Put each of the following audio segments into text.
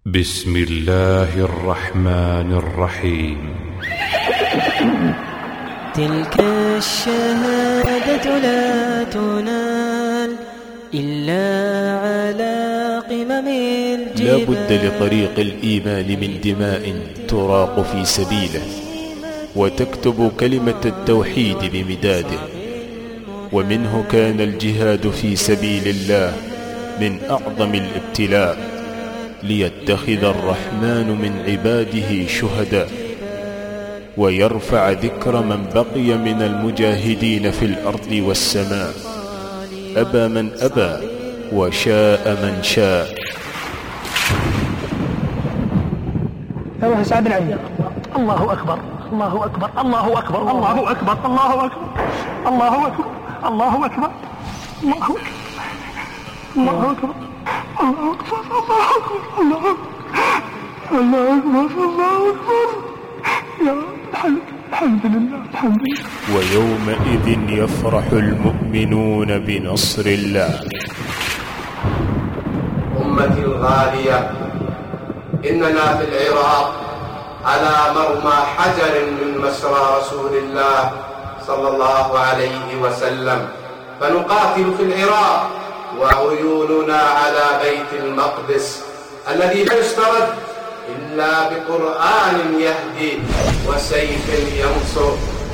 بسم الله الرحمن الرحيم. تلك الشهادة لا تنال إلا على قمم الجبال. لا بد لطريق الإيمان من دماء تراق في سبيله، وتكتب كلمة التوحيد بمداده. ومنه كان الجهاد في سبيل الله من أعظم الابتلاء، ليتخذ الرحمن من عباده شهداء، ويرفع ذكر من بقي من المجاهدين في الأرض والسماء. أبى من أبى وشاء من شاء. أيها سعد العين. الله أكبر الله أكبر الله أكبر الله أكبر الله أكبر الله أكبر الله أكبر الله أكبر الله أكبر الله أكبر الله أكبر الله أكبر الله أكبر يا الحمد لله الحمد لله. ويومئذ يفرح المؤمنون بنصر الله. أمتي الغالية، إننا في العراق على مرمى حجر من مسرى رسول الله صلى الله عليه وسلم، فنقاتل في العراق وعيوننا على بيت المقدس الذي لا يسترد إلا بقرآن يهدي وسيف ينصر.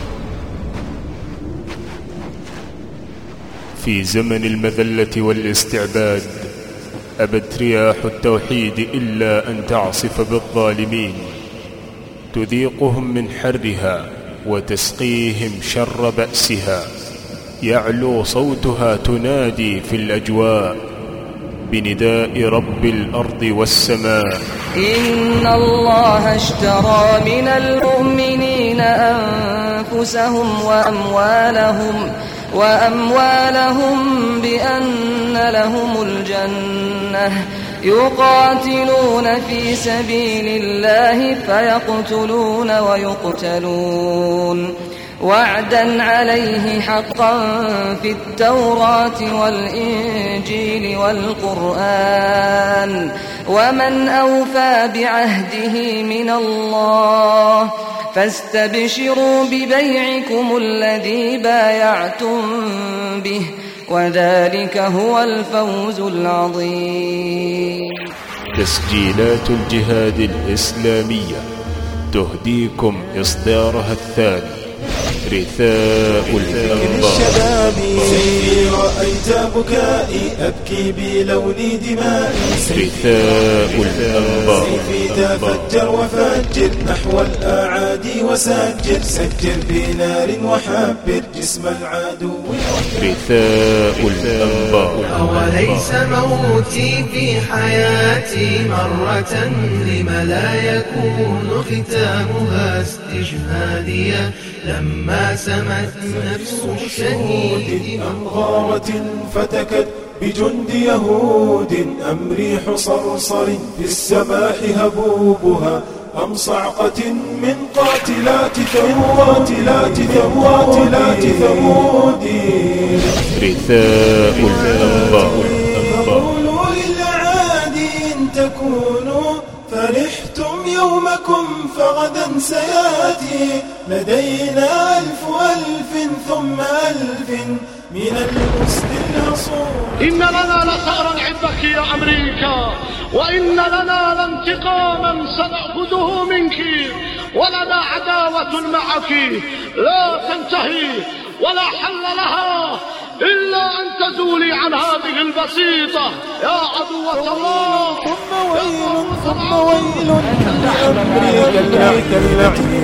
في زمن المذلة والاستعباد أبت رياح التوحيد إلا أن تعصف بالظالمين، تذيقهم من حرها وتسقيهم شر بأسها. يعلو صوتها تنادي في الأجواء بنداء رب الأرض والسماء. إن الله اشترى من المؤمنين أنفسهم وأموالهم بأن لهم الجنة، يقاتلون في سبيل الله فيقتلون ويقتلون، وعدا عليه حقا في التوراة والإنجيل والقرآن، ومن أوفى بعهده من الله، فاستبشروا ببيعكم الذي بايعتم به، وذلك هو الفوز العظيم. تسجيلات الجهاد الإسلامية تهديكم إصدارها الثاني، رثاء الأنبار. سيدي رأيت بكائي أبكي بلون دمائي، رثاء الأنبار. سيفي تفجر وفجر نحو الأعادي وسجر، سجر بنار وحبر جسم العدو. رثاء الأنبار. أوليس موتي في حياتي مرة لما لا يكون ختامها استشهاديا، لما سمت نفس الشهيد أنظارة فتكت بجند يهود، أم ريح صرصر في السماح هبوبها، أم صعقة من قاتلات ثمود. رثاء الأنبار. قولوا للعادي إن تكونوا فرحتم يومكم فغدا سيأتي، لدينا ألف ثم ألف من الأسد الأصول. إن لنا لثأرا عندك يا أمريكا، وإن لنا لانتقاما سنأخذه منك، ولنا عداوة معك لا تنتهي ولا حل لها إلا أن تزولي عن هذه البسيطة يا عدوة الله. ثم ويل لأمريكا التي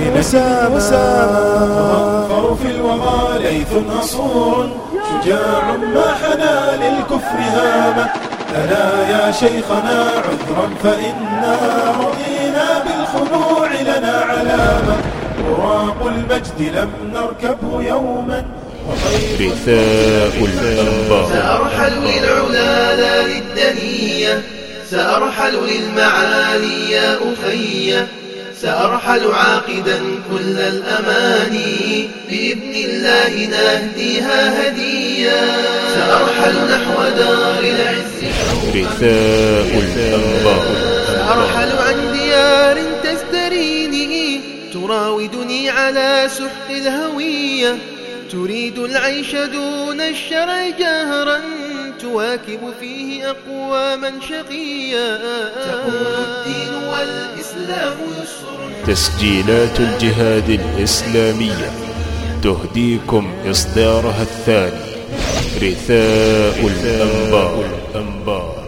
وسامى في الوغى ليث نصور، شجاع ما حنى للكفر هامة. لنا يا شيخنا عذرا فإنا رضينا بالخضوع لنا علامة، براق المجد لم نركبه يوما. رثاء الأنبار. سأرحل للعلا لا للدنية، سأرحل للمعالي يا أخي، سأرحل عاقدا كل الأماني، بإذن الله نهديها هدية، سأرحل نحو دار العز. رثاء الأنبار. سأرحل تراودني على سحت الهوية، تريد العيش دون الشرع جهرا، تواكب فيه أقواما شقيا. تقول الدين والإسلام يسر. تسجيلات الجهاد الإسلامية تهديكم إصدارها الثاني، رثاء الأنبار.